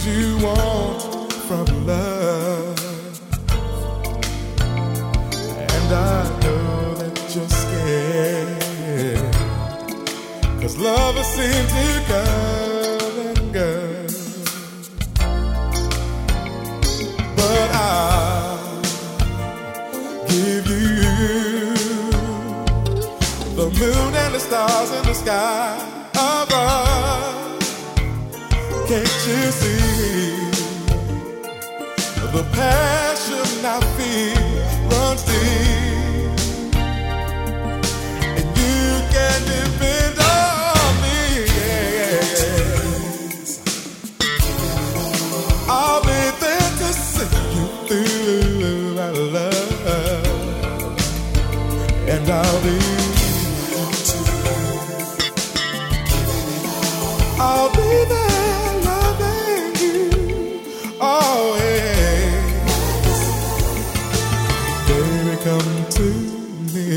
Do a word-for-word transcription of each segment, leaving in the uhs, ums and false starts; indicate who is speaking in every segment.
Speaker 1: you want from love. And I know that you're scared, 'cause lovers seem to come and go. But I'll give you the moon and the stars in the sky above. Can't you see the passion I feel runs deep? And you can depend on me, yes. I'll be there to see you through my love. And I'll be I'll be there loving you always. Baby, come to me.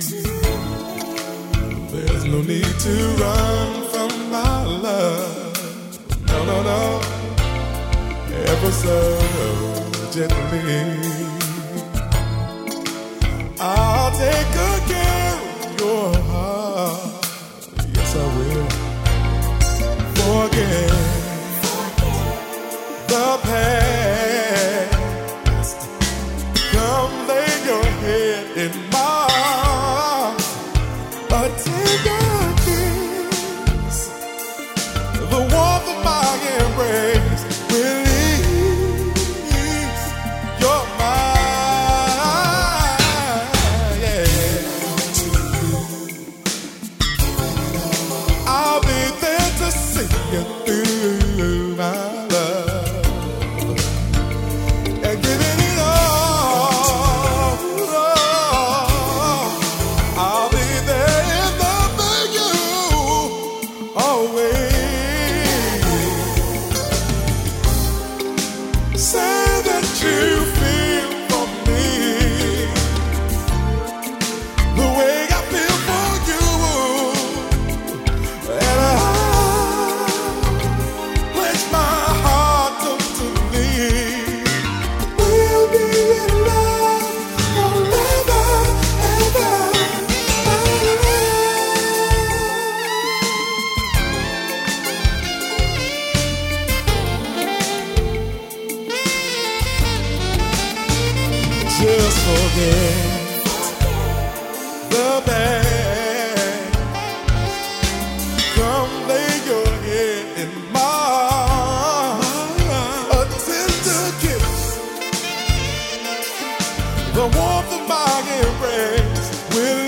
Speaker 1: There's no need to run from my love. No, no, no. Ever so gently, I'll take good care of your heart. Yes, I will. Forget the past. Come lay your head in my arms. A tender kiss, the warmth of my embrace will ease your mind. Yeah. I'll be there to see you through my love and giving it all. I'll be there in love for you always. Say that you feel for me the way I feel for you, and I pledge my heart totally. We'll be in love forever, ever, just forget the past. Come lay your head in my arms. A tender kiss, the warmth of my embrace will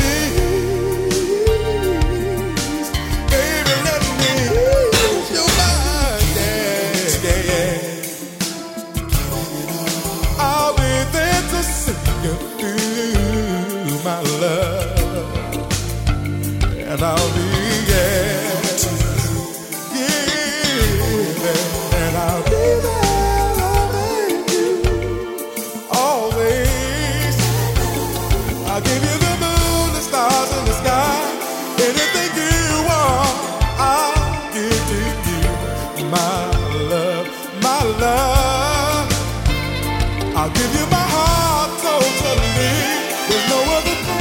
Speaker 1: ease. Baby, let me ease your mind. Yeah, yeah, yeah. I'll be there to see you through my love. And I'll be, yeah, yeah, and I'll be there loving you always. I'll give you the moon, the stars, and the sky. Anything you want, I'll give to you. My love, my love. I'll give you my heart totally. There's no other